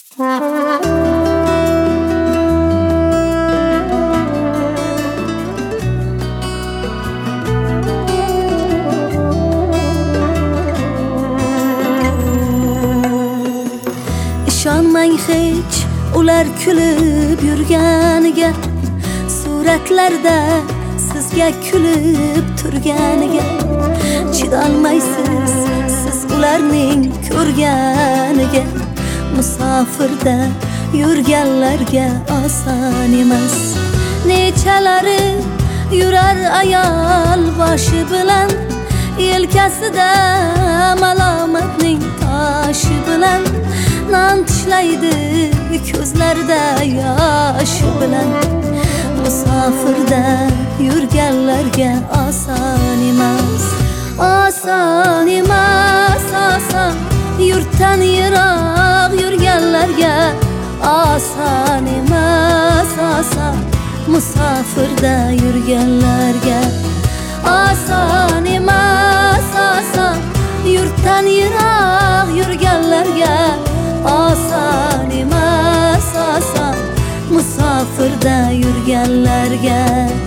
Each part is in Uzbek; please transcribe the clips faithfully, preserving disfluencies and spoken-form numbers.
İshonmang hech ular kulib yurganiga, suratlarda sizga kulib turganiga. Chidolmaysiz siz ularning ko'rganiga. Musofirda yurganlarga oson emas. Nechalari yurar ayol boshi bilan, yelkasida malomatning toshi bilan. Non tishlaydi ko'zlarda yosh bilan. Musofirda yurganlarga oson emas. Oson emas, oson. Yurtdan yiroq yurganlarga oson emas, oson. Musofirda yurganlarga oson emas, oson. Yurtdan yiroq yurganlarga oson emas, oson. Musofirda yurganlarga.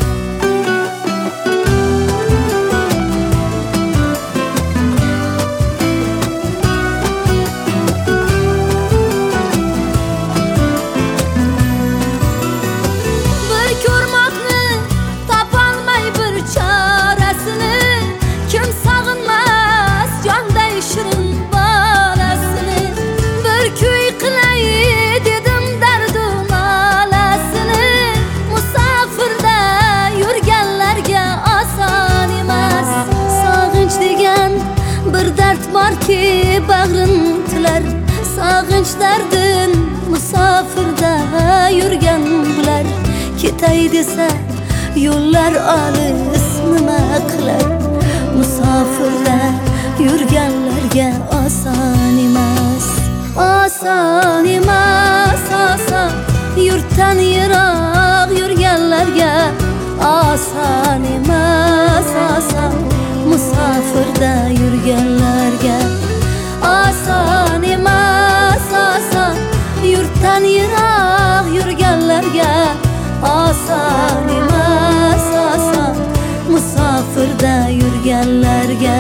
Bir ko'rmoqni topolmay bir chorasini, kim sog'inmas jonday shirin bolasini. Bir kuy qilay dedim dardu nolasini. Musofirda yurganlarga oson emas. Sog'inch degan bir dard borki bag'rin tilar. Sog'inch dardin musofirda yurgan bilar. Ketay desa yo'llar olis nima qilar. Musofirda yurganlarga oson emas. Oson emas, oson. Yurtdan yiroq yurganlarga oson emas, oson. Musofirda yurganlarga oson emas, oson. Yurtdan yiroq yurganlarga oson emas, oson. Musofirda yurganlarga.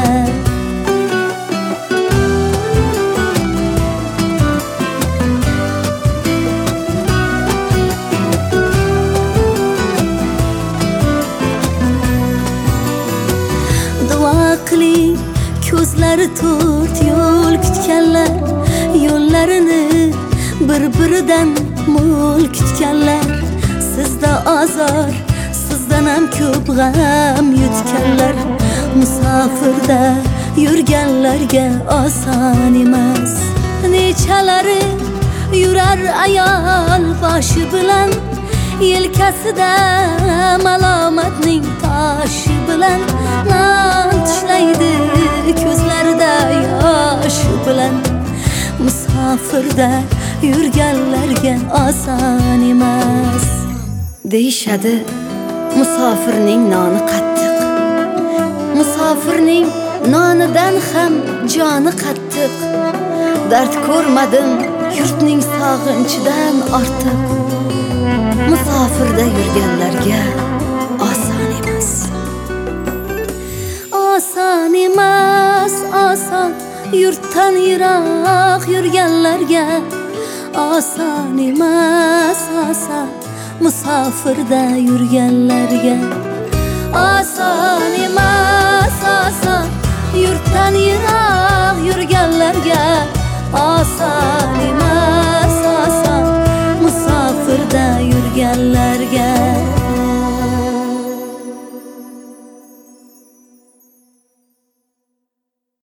Duo qiling ko'zlari to'rt yo'l kutganlar, yo'llarini bir-biridan mo'l kutganlar. Sizda azor, sizdan ham ko'p g'am yutganlar. Musofirda yurganlarga oson emas. Nechalari yurar ayol boshi bilan, yelkasida malomatning toshi bilan. Non tishlaydi ko'zlarida yosh bilan. Musofirda yurganlarga oson emas. Deyishadi musofirning noni qattiq. Musofirning nonidan ham joni qattiq. Dard ko'rmadim yurtning sog'inchidan ortiq. Musofirda yurganlarga oson emas. Oson emas, oson. Yurtdan yiroq yurganlarga oson emas, oson. Musofirda yurganlarga oson emas, oson. Yurtdan yiroq yurganlarga oson emas, oson. Musofirda yurganlarga